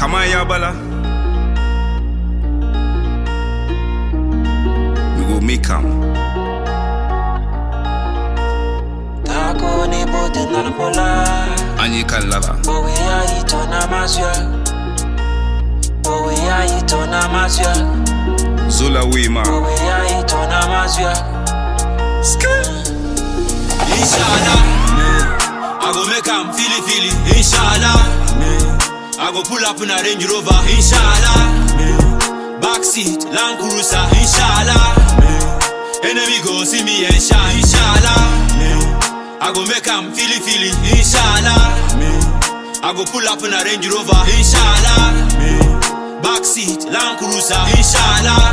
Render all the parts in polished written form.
Kamaya Bala. We go make him. Tako ni bote na pola. Anyika lava. Bowe ya itona masya. Bowe ya itona masya. Zola Wima. Bowe ya itona masya. Inshallah, I go make am feely. Inshallah, I go pull up in a Range Rover. Inshallah, backseat Land Cruiser. Inshallah, enemy go see me and shine. Inshallah, I go make am feely. Inshallah, I go pull up in a Range Rover. Inshallah, backseat Land Cruiser. Inshallah,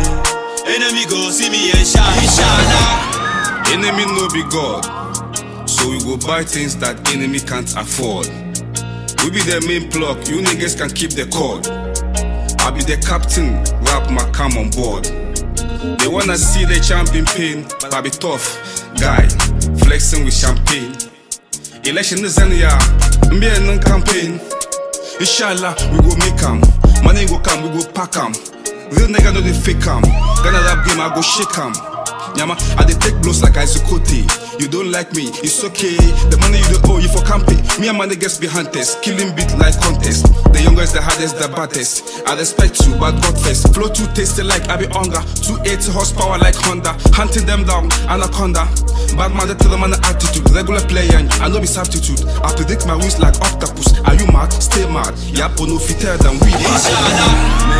enemy go see me and shine. Inshallah. Enemy no be God, so we go buy things that enemy can't afford. We be the main plug, you niggas can keep the cord. I be the captain, rap my come on board. They wanna see the champion pain, but I be tough guy, flexing with champagne. Election is in ya, me and campaign. Inshallah, we go make 'em. Money go come, we go pack 'em. Real nigga know they fake 'em. Gonna rap game, I go shake 'em. Nyama, I dey take blows like Isokote. You don't like me, it's okay. The money you don't owe, you for camping. Me and my niggas be hunters, killing beat like contest. The youngest, the hardest, the baddest. I respect you, but God first. Flow too tasty like Abi Onga. 280 horsepower like Honda. Hunting them down, anaconda. Bad man, they tell them an attitude. Regular player, I know be substitute. I predict my wins like octopus. Are you mad? Stay mad. Yapo no fitter than we. Inshallah,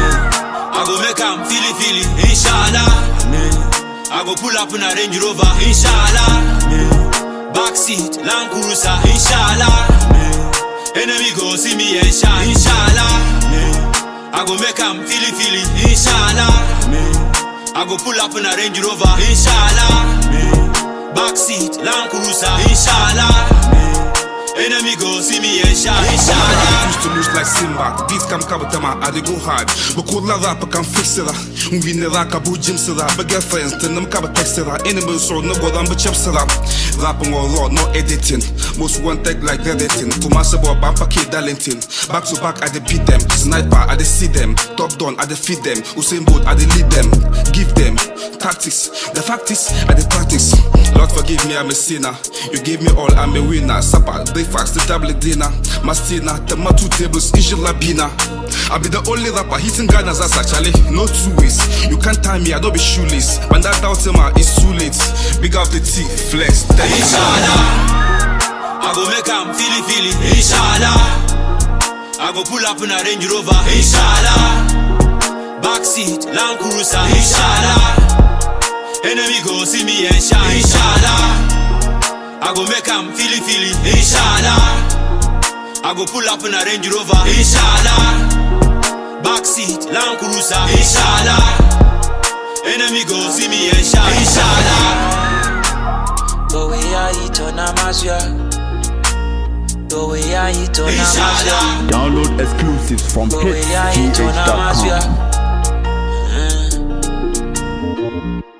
I go make am feely. Inshallah, I go pull up in a Range Rover. Inshallah, backseat Land Cruiser. Inshallah, enemy go see me and shine. Inshallah, I go make am feely. Inshallah, I go pull up in a Range Rover. Inshallah, backseat Land Cruiser. Inshallah, enemy go see me and shine. Inshallah. Used to lose like Simba. Beats come kabatama, I dey go hard. But cool la rap can fix it. We ne rap abu gym sira. But girlfriends, then them kaba text it. Enemy so no go down but chip sira. Rapping all raw, no editing. Most one tech like editing. Kumasa bo bampa kid Darlington. Back to back, I dey beat them. Sniper, I dey see them. Top down, I dey feed them. Usain Bolt, I dey lead them. Give them tactics. The fact is, I dey practice. Lord forgive me, I'm a sinner. You gave me all, I'm a winner. Supper, breakfast, the tablet dinner. Mastina, tomato tables, inshallah bina. I be the only rapper hitting Ghana's ass actually. No two ways. You can't tie me, I don't be shoeless. When that doubt is too late. Big up the T, flex. Inshallah, I go make am feely. Inshallah, I go pull up in a Range Rover. Inshallah, backseat Land Cruiser. Inshallah, enemy go see me and shine. Inshallah, I go make am feely. Inshallah, I go pull up in a Range Rover. Inshallah, backseat Land Cruiser. Inshallah, enemy go see me and shine. Inshallah. Bowe ya itona masya. Bowe ya itona masya. Download exclusives from Bowe ya itona masya. hitsgh.com.